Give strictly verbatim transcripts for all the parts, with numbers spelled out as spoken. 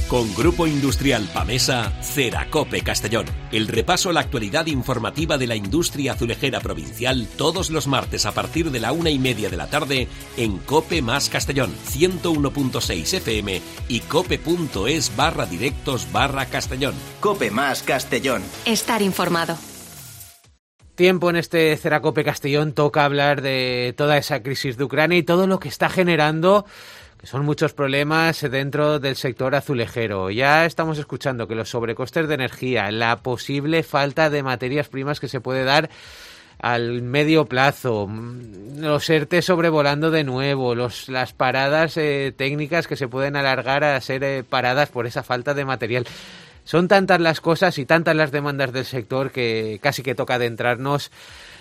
Con Grupo Industrial Pamesa, Ceracope Castellón. El repaso a la actualidad informativa de la industria azulejera provincial todos los martes a partir de la una y media de la tarde en Cope más Castellón, ciento uno punto seis F M y cope.es barra directos barra Castellón. Cope más Castellón. Estar informado. Tiempo en este Ceracope Castellón, toca hablar de toda esa crisis de Ucrania y todo lo que está generando, que son muchos problemas dentro del sector azulejero. Ya estamos escuchando que los sobrecostes de energía, la posible falta de materias primas que se puede dar al medio plazo, los ERTE sobrevolando de nuevo, los, las paradas eh, técnicas que se pueden alargar a ser eh, paradas por esa falta de material. Son tantas las cosas y tantas las demandas del sector que casi que toca adentrarnos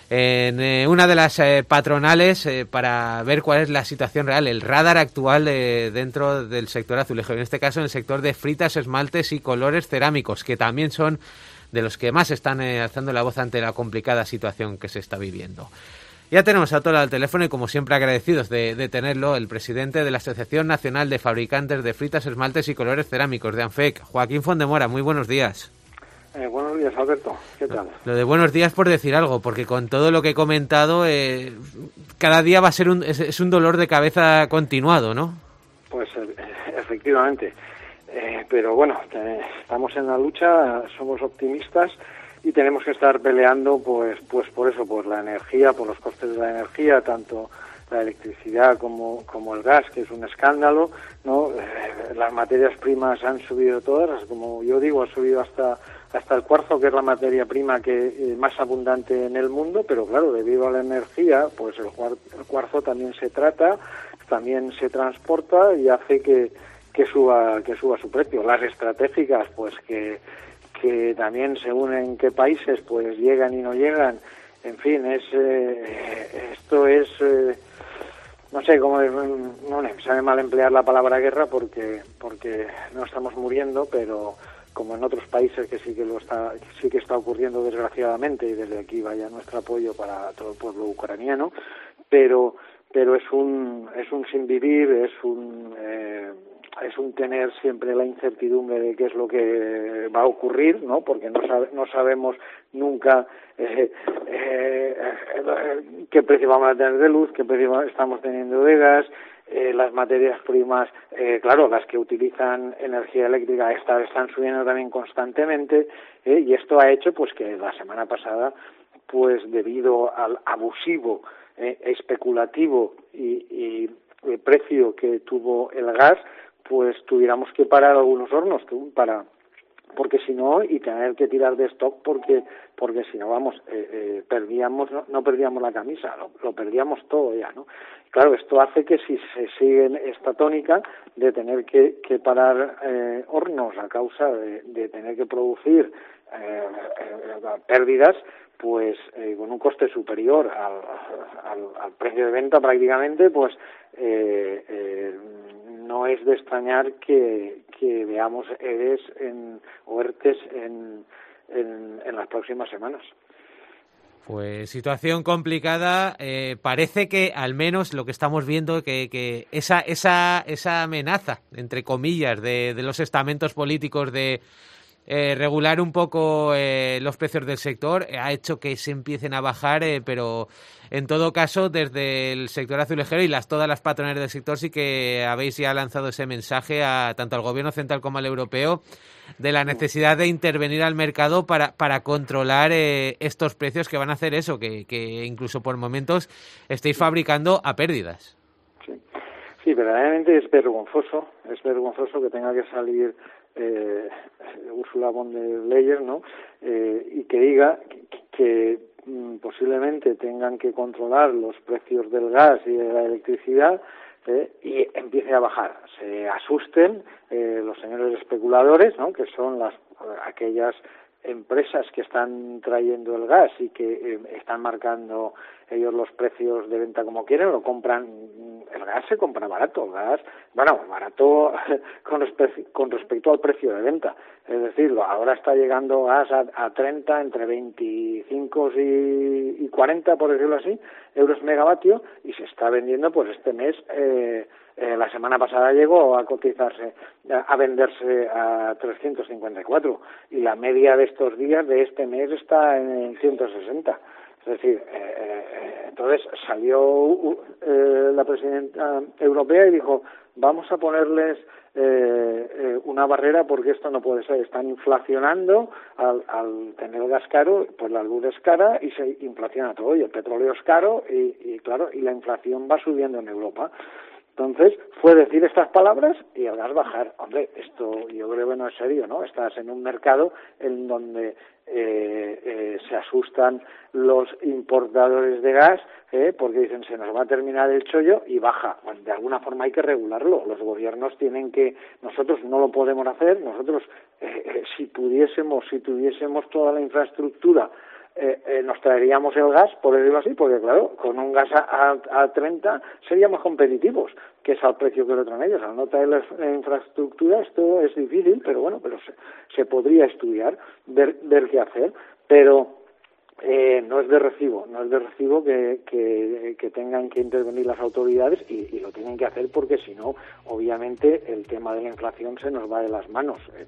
en eh, una de las eh, patronales eh, para ver cuál es la situación real, el radar actual eh, dentro del sector azulejo, en este caso en el sector de fritas, esmaltes y colores cerámicos, que también son de los que más están eh, alzando la voz ante la complicada situación que se está viviendo. Ya tenemos a Tola al teléfono y como siempre agradecidos de, de tenerlo, el presidente de la Asociación Nacional de Fabricantes de Fritas, Esmaltes y Colores Cerámicos de ANFEC, Joaquín Fondemora. Muy buenos días. Eh, buenos días, Alberto. ¿Qué tal? Lo de buenos días por decir algo, porque con todo lo que he comentado, eh, cada día va a ser un, es, es un dolor de cabeza continuado, ¿no? Pues eh, efectivamente. Eh, pero bueno, eh, estamos en la lucha, somos optimistas y tenemos que estar peleando pues pues por eso, por la energía, por los costes de la energía, tanto la electricidad como como el gas, que es un escándalo, ¿no? Eh, las materias primas han subido todas, como yo digo, ha subido hasta hasta el cuarzo, que es la materia prima que eh, más abundante en el mundo, pero claro, debido a la energía, pues el, el cuarzo también se trata, también se transporta y hace que que suba que suba su precio. Las estratégicas, pues que que también según en qué países pues llegan y no llegan, en fin, es eh, esto es eh, no sé cómo, no me sabe mal emplear la palabra guerra porque porque no estamos muriendo, pero como en otros países que sí que lo está que sí que está ocurriendo desgraciadamente, y desde aquí vaya nuestro apoyo para todo el pueblo ucraniano, pero pero es un es un sin vivir, es un eh, es un tener siempre la incertidumbre de qué es lo que va a ocurrir, ¿no? Porque no sabe, no sabemos nunca eh, eh, qué precio vamos a tener de luz, qué precio estamos teniendo de gas, eh, las materias primas, eh, claro, las que utilizan energía eléctrica están, están subiendo también constantemente, eh, y esto ha hecho pues que la semana pasada, pues debido al abusivo, eh, especulativo y, y el precio que tuvo el gas, pues tuviéramos que parar algunos hornos para porque si no, y tener que tirar de stock porque porque si no, vamos, eh, eh, perdíamos, no, no perdíamos la camisa, lo, lo perdíamos todo ya, ¿no? Claro, esto hace que si se sigue esta tónica de tener que, que parar eh, hornos a causa de, de tener que producir eh, eh, pérdidas, pues eh, con un coste superior al, al, al precio de venta prácticamente, pues eh, eh, no es de extrañar que, que veamos ERES en, o ERTES en, en, en las próximas semanas. Pues situación complicada. Eh, parece que al menos lo que estamos viendo que, que esa esa esa amenaza, entre comillas, de, de los estamentos políticos de eh, regular un poco eh, los precios del sector eh, ha hecho que se empiecen a bajar, eh, pero en todo caso desde el sector azulejero y las todas las patronales del sector sí que habéis ya lanzado ese mensaje a tanto al gobierno central como al europeo de la necesidad de intervenir al mercado para para controlar eh, estos precios que van a hacer eso, que, que incluso por momentos estéis fabricando a pérdidas. Sí, sí, verdaderamente es vergonzoso, es vergonzoso que tenga que salir eh, Ursula von der Leyen, ¿no? Eh, y que diga que, que mm, posiblemente tengan que controlar los precios del gas y de la electricidad, eh, y empiece a bajar. Se asusten eh, los señores especuladores, ¿no? Que son las aquellas empresas que están trayendo el gas y que eh, están marcando ellos los precios de venta como quieren, lo compran, el gas se compra barato, el gas, bueno, barato con, respe- con respecto al precio de venta, es decir, ahora está llegando gas a, a treinta, entre veinticinco y, y cuarenta, por decirlo así, euros megavatio, y se está vendiendo, pues este mes, eh, eh, la semana pasada llegó a cotizarse, a, a venderse a trescientos cincuenta y cuatro, y la media de estos días, de este mes, está en ciento sesenta. Es decir, eh, eh, entonces salió eh, la presidenta europea y dijo, vamos a ponerles eh, eh, una barrera porque esto no puede ser. Están inflacionando al, al tener gas caro, pues la luz es cara y se inflaciona todo, y el petróleo es caro y, y claro, y la inflación va subiendo en Europa. Entonces, fue decir estas palabras y el gas bajar. Hombre, esto yo creo que no es serio, ¿no? Estás en un mercado en donde eh, eh, se asustan los importadores de gas, eh, porque dicen, se nos va a terminar el chollo y baja. Bueno, de alguna forma hay que regularlo. Los gobiernos tienen que... Nosotros no lo podemos hacer. Nosotros, eh, eh, si pudiésemos, si tuviésemos toda la infraestructura, Eh, eh, nos traeríamos el gas, por decirlo así, porque claro, con un gas a, a, a treinta seríamos competitivos, que es al precio que lo traen ellos. Al no traer la, la infraestructura, esto es difícil, pero bueno, pero se, se podría estudiar, ver, ver qué hacer, pero eh, no es de recibo, no es de recibo que, que, que tengan que intervenir las autoridades y, y lo tienen que hacer porque si no, obviamente, el tema de la inflación se nos va de las manos. Eh,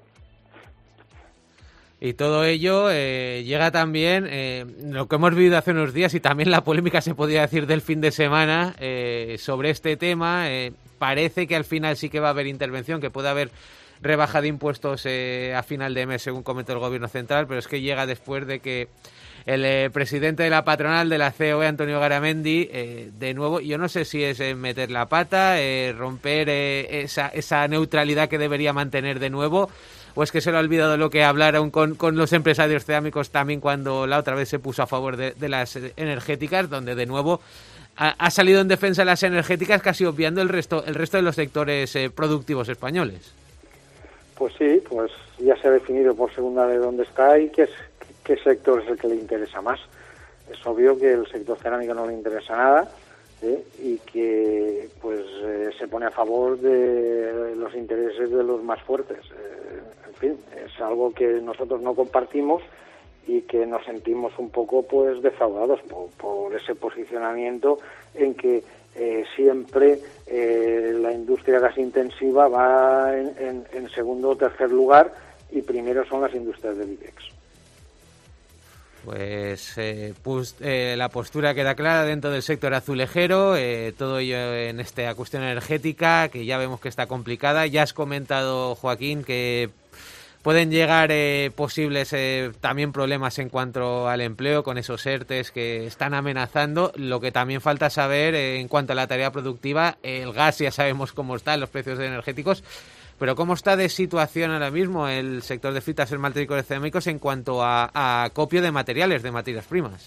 Y todo ello eh, llega también, eh, lo que hemos vivido hace unos días y también la polémica, se podría decir, del fin de semana eh, sobre este tema. Eh, parece que al final sí que va a haber intervención, que puede haber rebaja de impuestos eh, a final de mes, según comentó el Gobierno Central, pero es que llega después de que el eh, presidente de la patronal de la C O E, Antonio Garamendi, eh, de nuevo, yo no sé si es eh, meter la pata, eh, romper eh, esa, esa neutralidad que debería mantener de nuevo, o es que se le ha olvidado lo que hablaron con, con los empresarios cerámicos también cuando la otra vez se puso a favor de, de las energéticas, donde de nuevo ha, ha salido en defensa de las energéticas, casi obviando el resto, el resto de los sectores eh, productivos españoles. Pues sí, pues ya se ha definido por segunda vez dónde está y qué, es, qué sector es el que le interesa más. Es obvio que el sector cerámico no le interesa nada, ¿eh? Y que pues eh, se pone a favor de los intereses de los más fuertes. Eh, en fin, es algo que nosotros no compartimos y que nos sentimos un poco pues defraudados por, por ese posicionamiento en que eh, siempre eh, la industria gasintensiva va en, en, en segundo o tercer lugar y primero son las industrias del IBEX. Pues, eh, pues eh, la postura queda clara dentro del sector azulejero, eh, todo ello en esta cuestión energética, que ya vemos que está complicada. Ya has comentado, Joaquín, que pueden llegar eh, posibles eh, también problemas en cuanto al empleo con esos ERTES que están amenazando. Lo que también falta saber eh, en cuanto a la tarea productiva, el gas ya sabemos cómo están los precios energéticos, pero ¿cómo está de situación ahora mismo el sector de fritas, esmaltes y licores cerámicos en cuanto a, a acopio de materiales, de materias primas?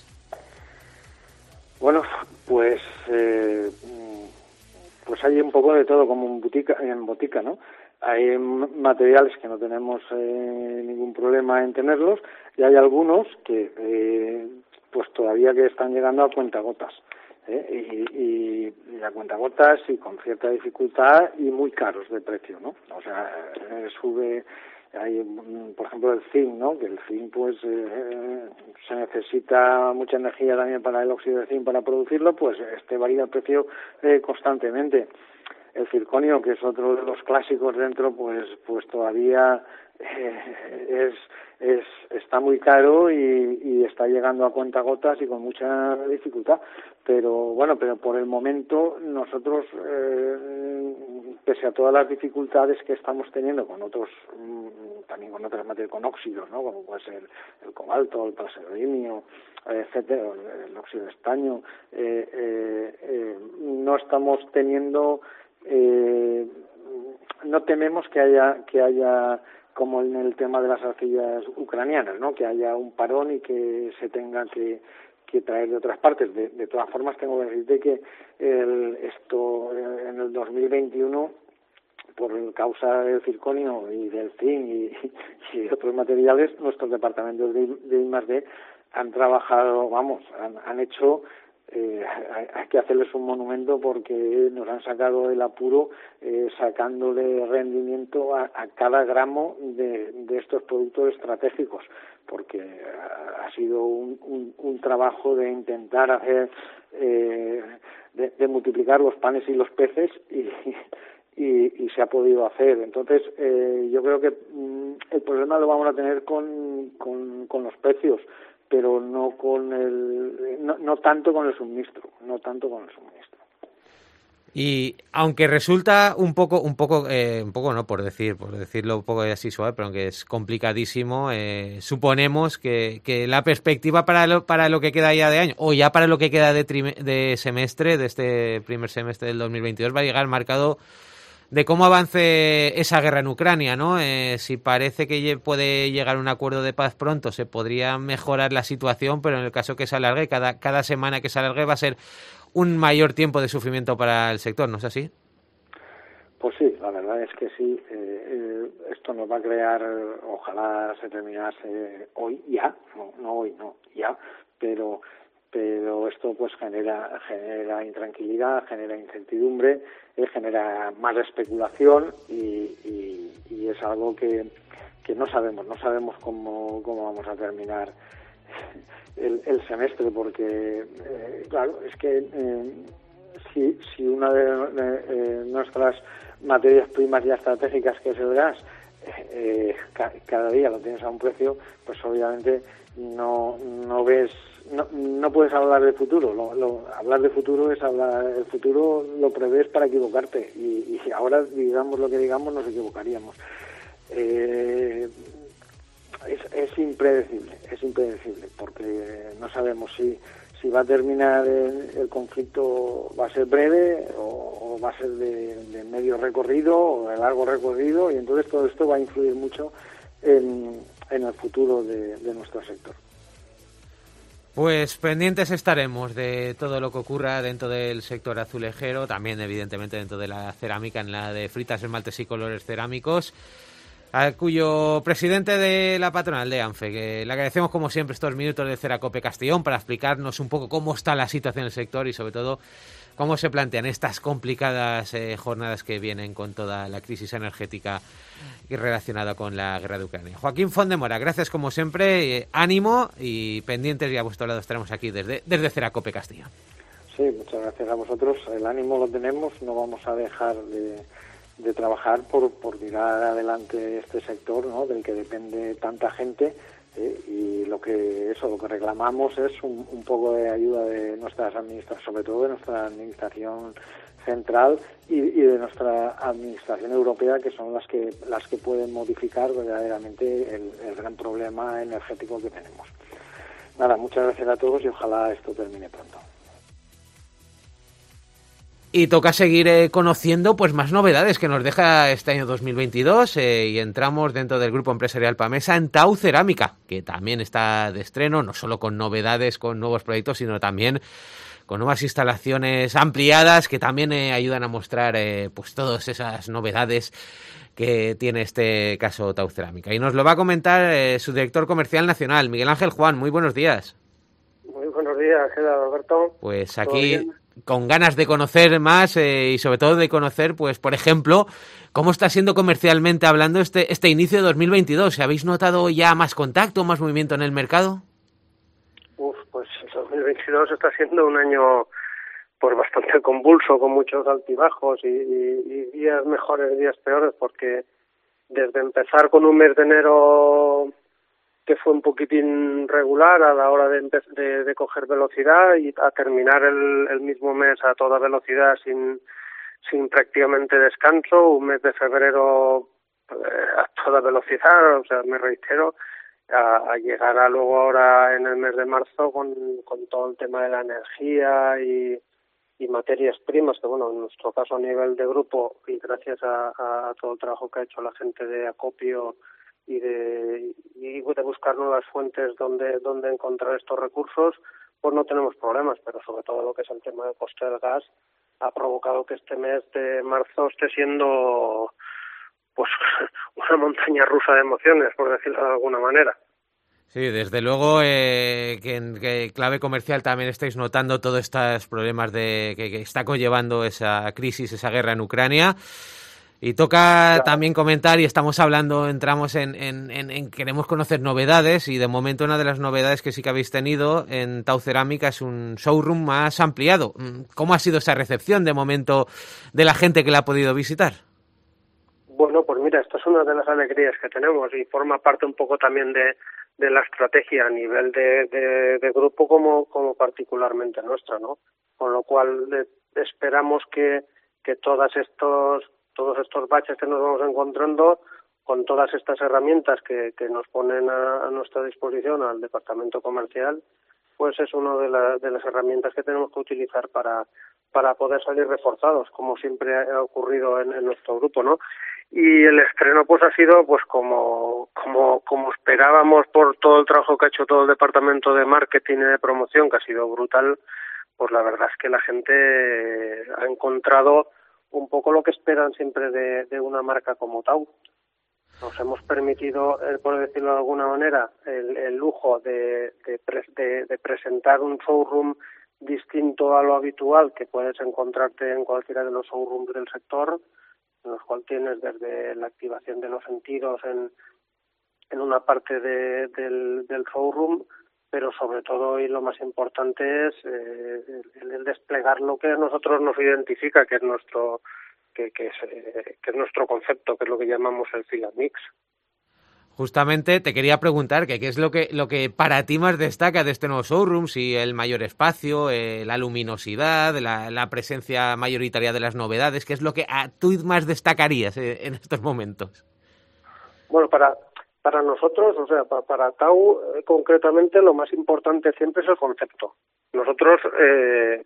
Bueno, pues eh, pues hay un poco de todo, como en botica, en botica, ¿no? Hay materiales que no tenemos eh, ningún problema en tenerlos y hay algunos que eh, pues todavía que están llegando a cuentagotas. ¿eh? Y, y, y a cuentagotas y con cierta dificultad y muy caros de precio, ¿no? O sea, eh, sube, hay, por ejemplo, el zinc, ¿no? Que el zinc, pues, eh, se necesita mucha energía también para el óxido de zinc para producirlo, pues este varía el precio eh, constantemente. El circonio, que es otro de los clásicos dentro, pues, pues todavía eh, es es está muy caro y, y está llegando a cuentagotas y con mucha dificultad, pero bueno, pero por el momento nosotros eh, pese a todas las dificultades que estamos teniendo con otros también con otras materias, con óxidos, ¿no? Como puede ser el cobalto, el praseodimio, etcétera, el óxido de estaño, eh, eh, eh, no estamos teniendo eh, no tememos que haya que haya como en el tema de las arcillas ucranianas, ¿no? Que haya un parón y que se tenga que, que traer de otras partes. De, de todas formas, tengo que decirte que el, esto en el dos mil veintiuno, por causa del circonio y del zinc y, y otros materiales, nuestros departamentos de, de I más D han trabajado, vamos, han, han hecho eh, hay, hay que hacerles un monumento porque nos han sacado del apuro eh, sacándole rendimiento a, a cada gramo de, de estos productos estratégicos, porque ha sido un, un, un trabajo de intentar hacer, eh, de, de multiplicar los panes y los peces y, y, y se ha podido hacer. Entonces, eh, yo creo que mm, el problema lo vamos a tener con, con, con los precios, pero no con el, no, no tanto con el suministro, no tanto con el suministro. Y aunque resulta un poco, un poco, eh, un poco no por decir, por decirlo un poco así suave, pero aunque es complicadísimo, eh, suponemos que, que la perspectiva para lo, para lo que queda ya de año, o ya para lo que queda de, trime, de semestre, de este primer semestre del dos mil veintidós, va a llegar marcado de cómo avance esa guerra en Ucrania, ¿no? Eh, si parece que puede llegar a un acuerdo de paz pronto, se podría mejorar la situación, pero en el caso que se alargue, cada, cada semana que se alargue va a ser un mayor tiempo de sufrimiento para el sector, ¿no es así? Pues sí, la verdad es que sí. Eh, eh, esto nos va a crear, ojalá se terminase hoy, ya, no, no hoy, no, ya, pero pero esto pues genera genera intranquilidad, genera incertidumbre, eh, genera más especulación y, y, y es algo que, que no sabemos, no sabemos cómo, cómo vamos a terminar el, el semestre, porque eh, claro, es que eh, si, si una de, de eh, nuestras materias primas ya estratégicas, que es el gas, eh, ca, cada día lo tienes a un precio, pues obviamente no no ves no, no puedes hablar de futuro. Lo, lo, hablar de futuro es hablar, el futuro lo prevés para equivocarte y, y ahora digamos lo que digamos nos equivocaríamos. Eh, es, es impredecible, es impredecible porque no sabemos si si va a terminar el, el conflicto, va a ser breve o, o va a ser de, de medio recorrido o de largo recorrido, y entonces todo esto va a influir mucho en, en el futuro de, de nuestro sector. Pues pendientes estaremos de todo lo que ocurra dentro del sector azulejero, también evidentemente dentro de la cerámica, en la de fritas, esmaltes y colores cerámicos, a cuyo presidente de la patronal de ANFE, que le agradecemos como siempre estos minutos de Ceracope Castellón para explicarnos un poco cómo está la situación del sector y sobre todo cómo se plantean estas complicadas eh, jornadas que vienen con toda la crisis energética y relacionada con la guerra de Ucrania. Joaquín Fondemora, gracias como siempre, eh, ánimo y pendientes, y a vuestro lado estaremos aquí desde, desde Ceracope Castellón. Sí, muchas gracias a vosotros, el ánimo lo tenemos, no vamos a dejar de, de trabajar por, por tirar adelante este sector, ¿no?, del que depende tanta gente. Eh, y lo que eso lo que reclamamos es un, un poco de ayuda de nuestras administraciones, sobre todo de nuestra administración central y, y de nuestra administración europea, que son las que las que pueden modificar verdaderamente el, el gran problema energético que tenemos. Nada, muchas gracias a todos y ojalá esto termine pronto. Y toca seguir eh, conociendo pues más novedades que nos deja este año dos mil veintidós eh, y entramos dentro del grupo empresarial Pamesa en Tau Cerámica, que también está de estreno, no solo con novedades, con nuevos proyectos, sino también con nuevas instalaciones ampliadas que también eh, ayudan a mostrar eh, pues todas esas novedades que tiene este caso Tau Cerámica. Y nos lo va a comentar eh, su director comercial nacional, Miguel Ángel Juan. Muy buenos días. Muy buenos días, ¿qué tal, Alberto? Pues aquí con ganas de conocer más eh, y sobre todo de conocer, pues por ejemplo, cómo está siendo comercialmente hablando este este inicio de dos mil veintidós. ¿Habéis notado ya más contacto, más movimiento en el mercado? Uf, pues dos mil veintidós está siendo un año pues bastante convulso, con muchos altibajos y, y, y días mejores, días peores, porque desde empezar con un mes de enero que fue un poquitín regular a la hora de, de, de coger velocidad y a terminar el, el mismo mes a toda velocidad sin, sin prácticamente descanso, un mes de febrero eh, a toda velocidad, o sea, me reitero, a, a llegar a luego ahora en el mes de marzo con, con todo el tema de la energía y, y materias primas, que bueno, en nuestro caso a nivel de grupo y gracias a, a, a todo el trabajo que ha hecho la gente de Acopio y de y de buscar nuevas fuentes donde donde encontrar estos recursos, pues no tenemos problemas, pero sobre todo lo que es el tema del coste del gas ha provocado que este mes de marzo esté siendo pues una montaña rusa de emociones, por decirlo de alguna manera. Sí, desde luego eh, que en que clave comercial también estáis notando todos estos problemas de que, que está conllevando esa crisis, esa guerra en Ucrania. Y toca claro. también comentar, y estamos hablando, entramos en, en, en, en queremos conocer novedades, y de momento una de las novedades que sí que habéis tenido en Tau Cerámica es un showroom más ampliado. ¿Cómo ha sido esa recepción de momento de la gente que la ha podido visitar? Bueno, pues mira, esta es una de las alegrías que tenemos y forma parte un poco también de, de la estrategia a nivel de, de, de grupo como, como particularmente nuestra, ¿no? Con lo cual eh, esperamos que, que todas estos, todos estos baches que nos vamos encontrando, con todas estas herramientas que, que nos ponen a, a nuestra disposición al departamento comercial, pues es una de, la, de las herramientas que tenemos que utilizar para, para poder salir reforzados, como siempre ha ocurrido en, en nuestro grupo, ¿no? Y el estreno pues ha sido pues como como como esperábamos por todo el trabajo que ha hecho todo el departamento de marketing y de promoción, que ha sido brutal. Pues la verdad es que la gente ha encontrado un poco lo que esperan siempre de, de una marca como Tau. Nos hemos permitido, eh, por decirlo de alguna manera, el, el lujo de, de, pre, de, de presentar un showroom distinto a lo habitual que puedes encontrarte en cualquiera de los showrooms del sector, en los cuales tienes desde la activación de los sentidos en, en una parte de, del, del showroom, pero sobre todo, y lo más importante, es eh, el, el desplegar lo que a nosotros nos identifica, que es nuestro que, que, es, eh, que es nuestro concepto, que es lo que llamamos el Feel and Mix. Justamente te quería preguntar que qué es lo que lo que para ti más destaca de este nuevo showroom, si el mayor espacio, eh, la luminosidad, la, la presencia mayoritaria de las novedades, ¿qué es lo que a tú más destacarías eh, en estos momentos? Bueno, para para nosotros, o sea, para, para Tau eh, concretamente, lo más importante siempre es el concepto. Nosotros eh,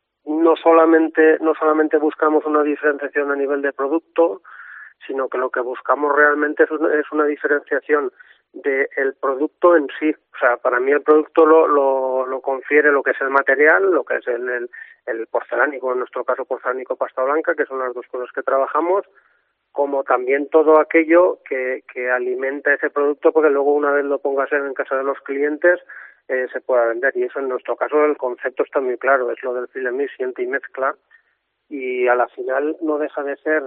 no solamente no solamente buscamos una diferenciación a nivel de producto, sino que lo que buscamos realmente es una, es una diferenciación del producto en sí. O sea, para mí el producto lo, lo, lo confiere lo que es el material, lo que es el, el, el porcelánico, en nuestro caso porcelánico pasta blanca, que son las dos cosas que trabajamos, como también todo aquello que, que alimenta ese producto, porque luego una vez lo pongas en casa de los clientes, eh, se pueda vender. Y eso en nuestro caso el concepto está muy claro, es lo del Feel and Mix, siente y mezcla. Y a la final no deja de ser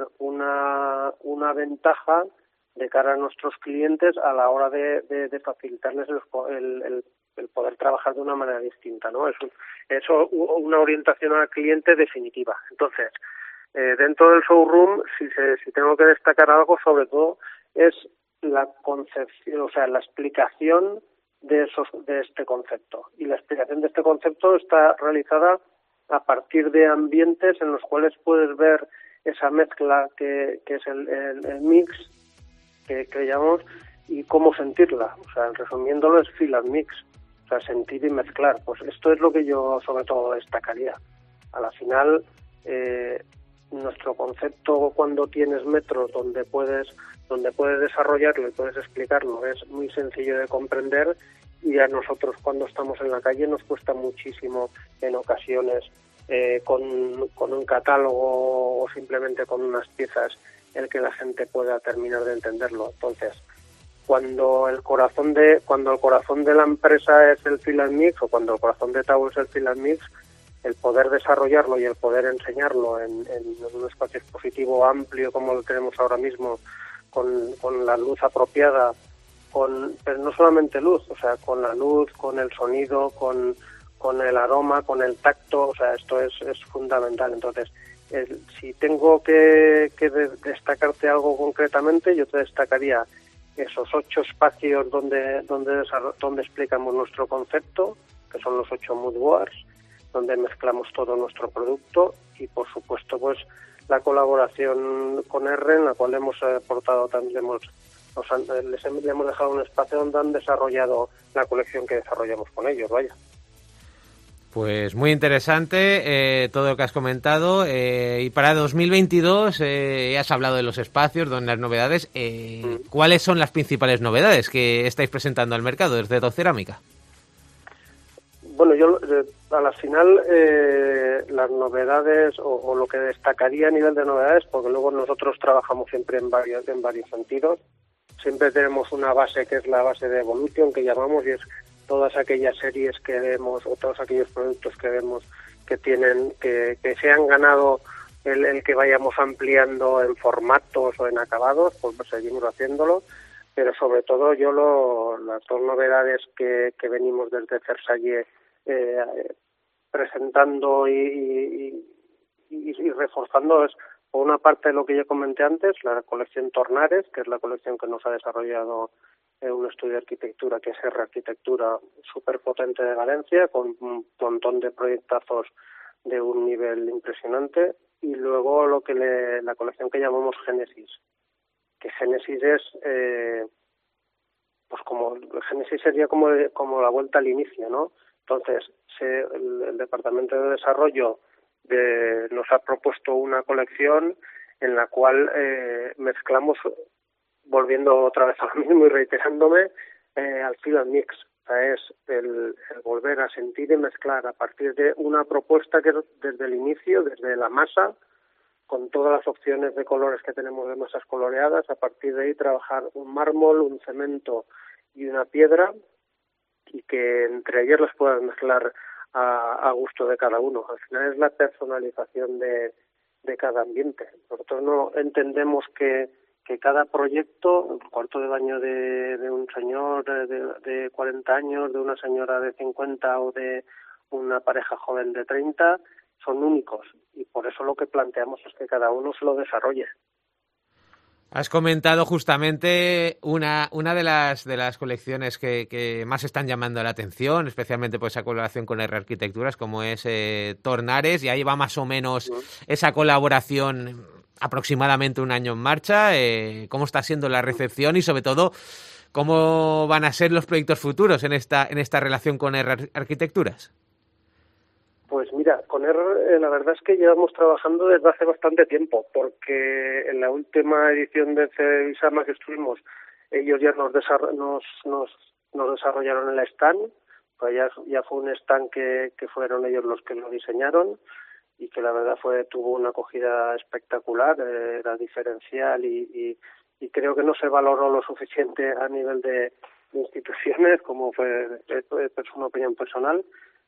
una una ventaja de cara a nuestros clientes a la hora de, de, de facilitarles el, el, el poder trabajar de una manera distinta, ¿no? Es, un, es una orientación al cliente definitiva. Entonces, eh, dentro del showroom, si, se, si tengo que destacar algo, sobre todo, es la concepción, o sea, la explicación de, esos, de este concepto. Y la explicación de este concepto está realizada a partir de ambientes en los cuales puedes ver esa mezcla que, que es el, el, el mix que, que llamamos, y cómo sentirla. O sea, resumiéndolo, es Feel and Mix, o sea, sentir y mezclar. Pues esto es lo que yo sobre todo destacaría. A la final, eh, nuestro concepto, cuando tienes metros donde puedes donde puedes desarrollarlo y puedes explicarlo, es muy sencillo de comprender. Y a nosotros cuando estamos en la calle nos cuesta muchísimo en ocasiones eh, con, con un catálogo o simplemente con unas piezas el que la gente pueda terminar de entenderlo. Entonces, cuando el corazón de cuando el corazón de la empresa es el Feel and Mix, o cuando el corazón de Tau es el Feel and Mix, el poder desarrollarlo y el poder enseñarlo en, en un espacio expositivo amplio como lo tenemos ahora mismo, con, con la luz apropiada, con pero no solamente luz, o sea, con la luz, con el sonido, con, con el aroma, con el tacto, o sea, esto es, es fundamental. Entonces, el, si tengo que, que de, destacarte algo concretamente, yo te destacaría esos ocho espacios donde donde donde explicamos nuestro concepto, que son los ocho mood boards, donde mezclamos todo nuestro producto, y por supuesto pues la colaboración con R, en la cual hemos aportado también hemos Nos han, les hemos dejado un espacio donde han desarrollado la colección que desarrollamos con ellos, vaya. Pues muy interesante eh, todo lo que has comentado. Eh, y para dos mil veintidós eh, has hablado de los espacios, de las novedades. Eh, mm. ¿Cuáles son las principales novedades que estáis presentando al mercado desde Tau Cerámica? Bueno, yo eh, a la final eh, las novedades o, o lo que destacaría a nivel de novedades, porque luego nosotros trabajamos siempre en varios en varios sentidos. siempre tenemos una base que es la base de Evolution, que llamamos, y es todas aquellas series que vemos o todos aquellos productos que vemos que tienen, que, que se han ganado el, el que vayamos ampliando en formatos o en acabados, pues seguimos haciéndolo, pero sobre todo yo lo, las dos novedades que, que venimos desde Versalles eh, presentando y, y, y, y reforzando es, por una parte, lo que ya comenté antes, la colección Tornares, que es la colección que nos ha desarrollado eh, un estudio de arquitectura, que es R Arquitectura, súper potente de Valencia, con un montón de proyectazos de un nivel impresionante, y luego lo que le, la colección que llamamos Génesis, que Génesis es, eh, pues como, Génesis sería como, como la vuelta al inicio, ¿no? Entonces, se, el, el Departamento de Desarrollo de, nos ha propuesto una colección en la cual eh, mezclamos, volviendo otra vez a lo mismo y reiterándome, eh, al feel and mix. O sea, es el, el volver a sentir y mezclar a partir de una propuesta que desde el inicio, desde la masa, con todas las opciones de colores que tenemos de masas coloreadas, a partir de ahí trabajar un mármol, un cemento y una piedra, y que entre ellas las puedas mezclar a, a gusto de cada uno. Al final es la personalización de, de cada ambiente. Nosotros no entendemos que, que cada proyecto, el cuarto de baño de, de un señor de, de cuarenta años, de una señora de cincuenta o de una pareja joven de treinta, son únicos, y por eso lo que planteamos es que cada uno se lo desarrolle. Has comentado justamente una una de las de las colecciones que, que más están llamando la atención, especialmente por esa colaboración con R Arquitecturas, como es eh, Tornares, y ahí va más o menos uh-huh. esa colaboración aproximadamente un año en marcha. Eh, ¿Cómo está siendo la recepción y sobre todo cómo van a ser los proyectos futuros en esta en esta relación con R Arquitecturas? Pues mira, con R eh, la verdad es que llevamos trabajando desde hace bastante tiempo, porque en la última edición de Cevisama que estuvimos, ellos ya nos, desarro- nos, nos, nos desarrollaron el stand, pues ya, ya fue un stand que, que fueron ellos los que lo diseñaron, y que la verdad fue tuvo una acogida espectacular, eh, era diferencial, y, y, y creo que no se valoró lo suficiente a nivel de, de instituciones, como fue, es una opinión personal,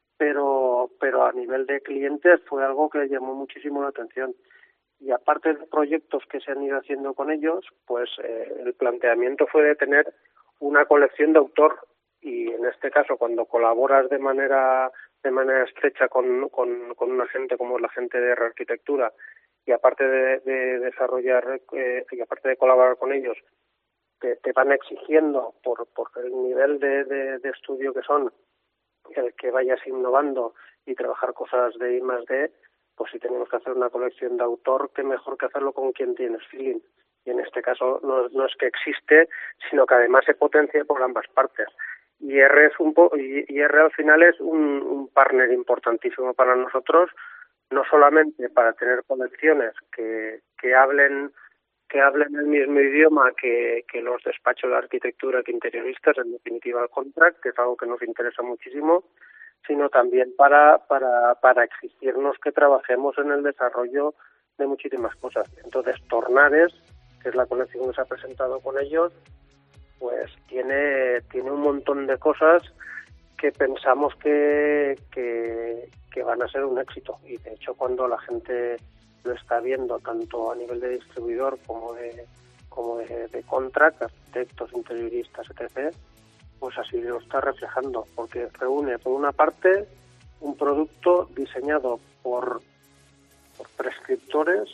pero pero a nivel de clientes fue algo que llamó muchísimo la atención. Y aparte de proyectos que se han ido haciendo con ellos, pues eh, el planteamiento fue de tener una colección de autor, y en este caso cuando colaboras de manera de manera estrecha con con, con una gente como la gente de R Arquitectura, y aparte de, de desarrollar eh, y aparte de colaborar con ellos, te, te van exigiendo por por el nivel de, de, de estudio que son, el que vayas innovando y trabajar cosas de I más D, pues si tenemos que hacer una colección de autor, qué mejor que hacerlo con quien tienes feeling. Y en este caso no, no es que existe, sino que además se potencia por ambas partes. Y R es un po- y, y R al final es un, un partner importantísimo para nosotros, no solamente para tener colecciones que, que hablen que hablen el mismo idioma que, que los despachos de arquitectura, que interioristas, en definitiva el contract, que es algo que nos interesa muchísimo, sino también para, para, para exigirnos que trabajemos en el desarrollo de muchísimas cosas. Entonces, Tornares, que es la colección que se ha presentado con ellos, pues tiene, tiene un montón de cosas que pensamos que, que, que van a ser un éxito. Y de hecho, cuando la gente lo está viendo tanto a nivel de distribuidor como de como de, de contract, arquitectos, interioristas, etcétera, pues así lo está reflejando, porque reúne por una parte un producto diseñado por, por prescriptores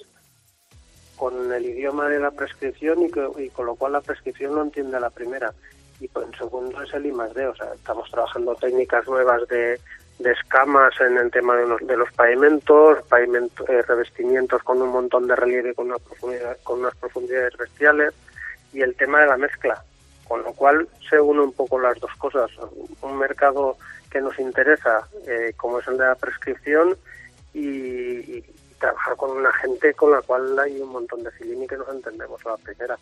con el idioma de la prescripción, y, que, y con lo cual la prescripción lo entiende a la primera, y pues, en segundo es el I más D, o sea, estamos trabajando técnicas nuevas de de escamas en el tema de los, de los pavimentos, pavimento, eh, revestimientos con un montón de relieve con una profundidad, con unas profundidades bestiales, y el tema de la mezcla, con lo cual se unen un poco las dos cosas, un mercado que nos interesa, eh, como es el de la prescripción, y, y trabajar con una gente con la cual hay un montón de feeling y que nos entendemos a la primera.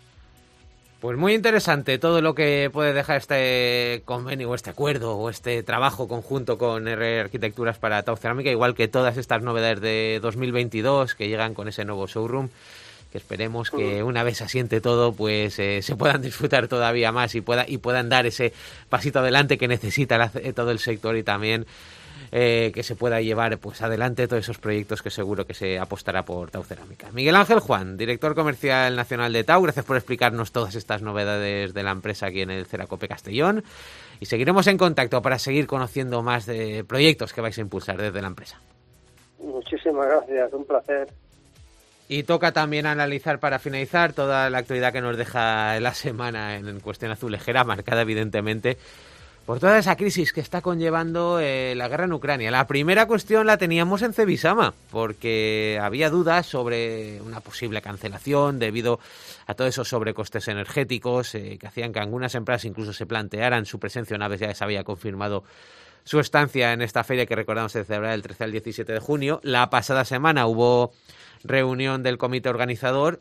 Pues muy interesante todo lo que puede dejar este convenio o este acuerdo o este trabajo conjunto con R Arquitecturas para Tau Cerámica, igual que todas estas novedades de dos mil veintidós que llegan con ese nuevo showroom que esperemos que una vez se asiente todo, pues eh, se puedan disfrutar todavía más y pueda y puedan dar ese pasito adelante que necesita la, todo el sector, y también eh, que se pueda llevar pues adelante todos esos proyectos que seguro que se apostará por Tau Cerámica. Miguel Ángel Juan, director comercial nacional de Tau, gracias por explicarnos todas estas novedades de la empresa aquí en el Ceracope Castellón, y seguiremos en contacto para seguir conociendo más de proyectos que vais a impulsar desde la empresa. Muchísimas gracias, un placer. Y toca también analizar, para finalizar, toda la actualidad que nos deja la semana en cuestión azulejera, marcada evidentemente por toda esa crisis que está conllevando eh, la guerra en Ucrania. La primera cuestión la teníamos en Cebisama, porque había dudas sobre una posible cancelación debido a todos esos sobrecostes energéticos eh, que hacían que algunas empresas incluso se plantearan su presencia una vez ya se había confirmado su estancia en esta feria que recordamos se celebrará del trece al diecisiete de junio. La pasada semana hubo reunión del comité organizador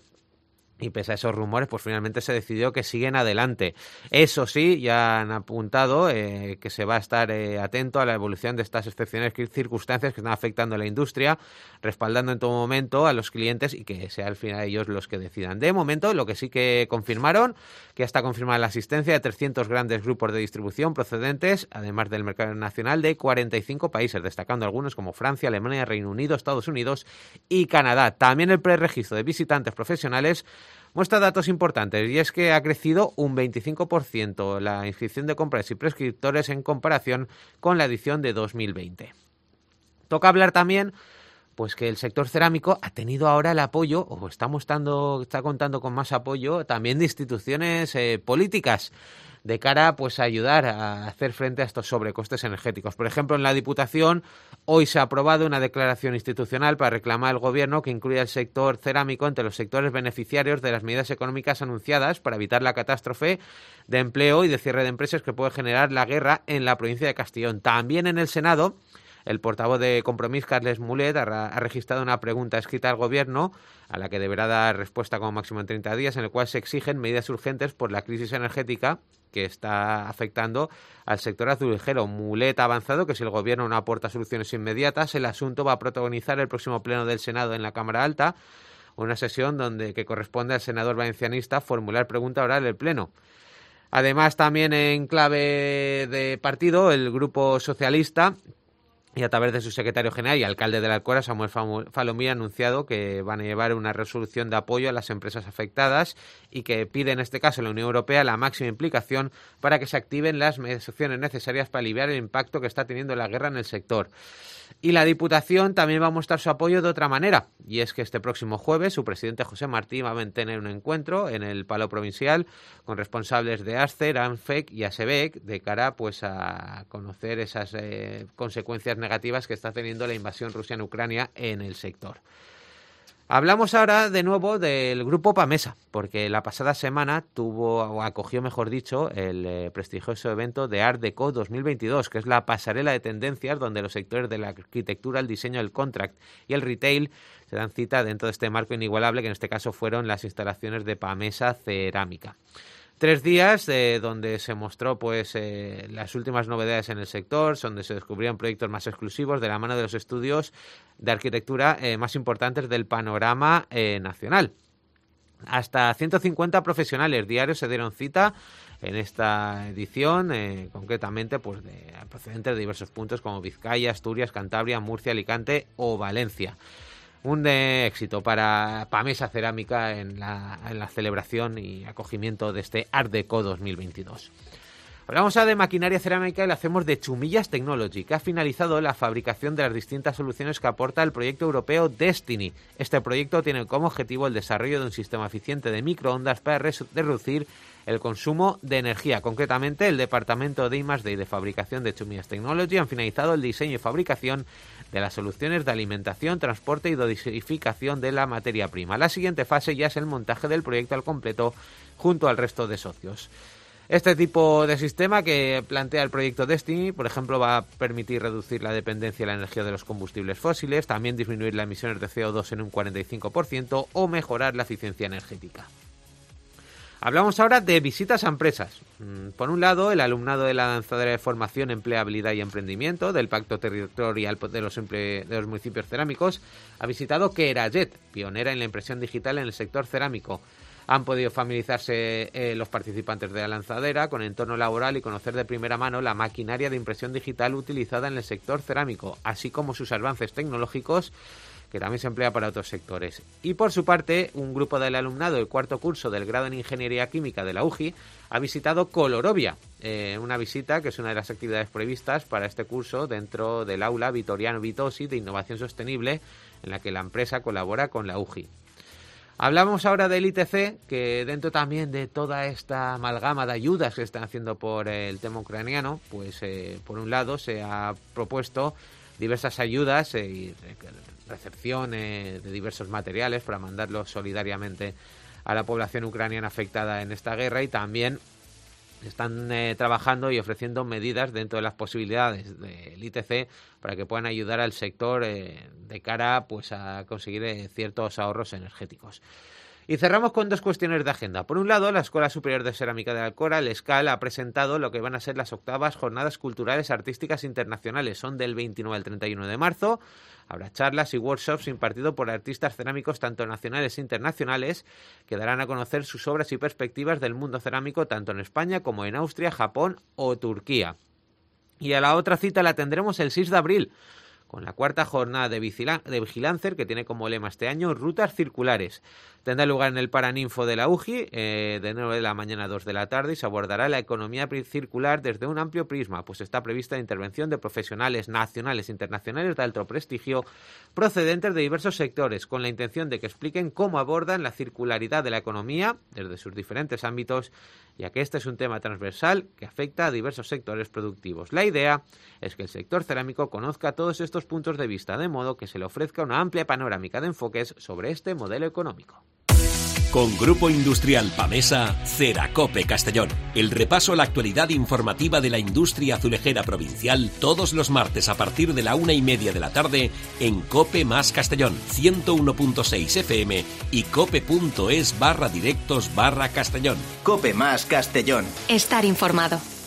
y pese a esos rumores, pues finalmente se decidió que siguen adelante. Eso sí, ya han apuntado eh, que se va a estar eh, atento a la evolución de estas excepcionales circunstancias que están afectando a la industria, respaldando en todo momento a los clientes y que sea al final ellos los que decidan. De momento, lo que sí que confirmaron, que ya está confirmada la asistencia de trescientos grandes grupos de distribución procedentes, además del mercado nacional, de cuarenta y cinco países, destacando algunos como Francia, Alemania, Reino Unido, Estados Unidos y Canadá. También el preregistro de visitantes profesionales muestra datos importantes, y es que ha crecido un veinticinco por ciento la inscripción de compradores y prescriptores en comparación con la edición de dos mil veinte. Toca hablar también pues que el sector cerámico ha tenido ahora el apoyo, o está mostrando, está contando con más apoyo también de instituciones eh, políticas, de cara pues a ayudar a hacer frente a estos sobrecostes energéticos. Por ejemplo, en la Diputación hoy se ha aprobado una declaración institucional para reclamar al Gobierno que incluya el sector cerámico entre los sectores beneficiarios de las medidas económicas anunciadas para evitar la catástrofe de empleo y de cierre de empresas que puede generar la guerra en la provincia de Castellón. También en el Senado, el portavoz de Compromís, Carles Mulet, ha, ha registrado una pregunta escrita al Gobierno a la que deberá dar respuesta como máximo en treinta días, en el cual se exigen medidas urgentes por la crisis energética que está afectando al sector azulejero. Mulet ha avanzado que si el Gobierno no aporta soluciones inmediatas, el asunto va a protagonizar el próximo pleno del Senado en la Cámara Alta, una sesión donde que corresponde al senador valencianista formular pregunta oral del Pleno. Además, también en clave de partido, el Grupo Socialista, y a través de su secretario general y alcalde de la Alcora, Samuel Falomí, ha anunciado que van a llevar una resolución de apoyo a las empresas afectadas y que pide en este caso a la Unión Europea la máxima implicación para que se activen las medidas necesarias para aliviar el impacto que está teniendo la guerra en el sector. Y la Diputación también va a mostrar su apoyo de otra manera, y es que este próximo jueves su presidente José Martí va a mantener un encuentro en el Palau Provincial con responsables de Ascer, ANFEC y ASEBEC de cara pues a conocer esas eh, consecuencias negativas que está teniendo la invasión rusa en Ucrania en el sector. Hablamos ahora de nuevo del grupo Pamesa, porque la pasada semana tuvo, o acogió mejor dicho, el eh, prestigioso evento de Art Deco dos mil veintidós, que es la pasarela de tendencias donde los sectores de la arquitectura, el diseño, el contract y el retail se dan cita dentro de este marco inigualable, que en este caso fueron las instalaciones de Pamesa Cerámica. Tres días eh, donde se mostró pues eh, las últimas novedades en el sector, donde se descubrían proyectos más exclusivos de la mano de los estudios de arquitectura eh, más importantes del panorama eh, nacional. Hasta ciento cincuenta profesionales diarios se dieron cita en esta edición, eh, concretamente pues de procedentes de diversos puntos como Vizcaya, Asturias, Cantabria, Murcia, Alicante o Valencia. Un de éxito para Pamesa Cerámica en la, en la celebración y acogimiento de este Art Deco dos mil veintidós. Hablamos ahora de maquinaria cerámica y lo hacemos de Chumillas Technology, que ha finalizado la fabricación de las distintas soluciones que aporta el proyecto europeo Destiny. Este proyecto tiene como objetivo el desarrollo de un sistema eficiente de microondas para reducir el consumo de energía. Concretamente, el departamento de I más D y de fabricación de Chumillas Technology han finalizado el diseño y fabricación de las soluciones de alimentación, transporte y dosificación de la materia prima. La siguiente fase ya es el montaje del proyecto al completo junto al resto de socios. Este tipo de sistema que plantea el proyecto Destiny, por ejemplo, va a permitir reducir la dependencia de la energía de los combustibles fósiles, también disminuir las emisiones de C O dos en un cuarenta y cinco por ciento o mejorar la eficiencia energética. Hablamos ahora de visitas a empresas. Por un lado, el alumnado de la lanzadera de formación, empleabilidad y emprendimiento del Pacto Territorial de los, emple... de los municipios cerámicos ha visitado Querayet, pionera en la impresión digital en el sector cerámico. Han podido familiarizarse eh, los participantes de la lanzadera con el entorno laboral y conocer de primera mano la maquinaria de impresión digital utilizada en el sector cerámico, así como sus avances tecnológicos, que también se emplea para otros sectores. Y por su parte, un grupo del alumnado del cuarto curso del grado en Ingeniería Química de la U G I ha visitado Colorovia, eh, una visita que es una de las actividades previstas para este curso dentro del aula Vitoriano Vitosi de Innovación Sostenible, en la que la empresa colabora con la U G I. Hablamos ahora del I T C, que dentro también de toda esta amalgama de ayudas que se están haciendo por el tema ucraniano, pues eh, por un lado se ha propuesto diversas ayudas eh, y recepción eh, de diversos materiales para mandarlos solidariamente a la población ucraniana afectada en esta guerra, y también están eh, trabajando y ofreciendo medidas dentro de las posibilidades del I T C para que puedan ayudar al sector eh, de cara pues a conseguir eh, ciertos ahorros energéticos. Y cerramos con dos cuestiones de agenda. Por un lado, la Escuela Superior de Cerámica de Alcora, el ESCAL, ha presentado lo que van a ser las octavas Jornadas Culturales Artísticas Internacionales. Son del veintinueve al treinta y uno de marzo. Habrá charlas y workshops impartidos por artistas cerámicos tanto nacionales e internacionales que darán a conocer sus obras y perspectivas del mundo cerámico tanto en España como en Austria, Japón o Turquía. Y a la otra cita la tendremos el seis de abril, con la cuarta jornada de, vigila- de Vigilancer, que tiene como lema este año Rutas Circulares. Tendrá lugar en el Paraninfo de la U G I, eh, de nueve de la mañana a dos de la tarde, y se abordará la economía circular desde un amplio prisma, pues está prevista la intervención de profesionales nacionales e internacionales de alto prestigio procedentes de diversos sectores, con la intención de que expliquen cómo abordan la circularidad de la economía desde sus diferentes ámbitos, ya que este es un tema transversal que afecta a diversos sectores productivos. La idea es que el sector cerámico conozca todos estos puntos de vista, de modo que se le ofrezca una amplia panorámica de enfoques sobre este modelo económico. Con Grupo Industrial Pamesa, Ceracope Castellón. El repaso a la actualidad informativa de la industria azulejera provincial todos los martes a partir de la una y media de la tarde en Cope más Castellón, ciento uno punto seis F M y cope.es barra directos barra Castellón. Cope más Castellón. Estar informado.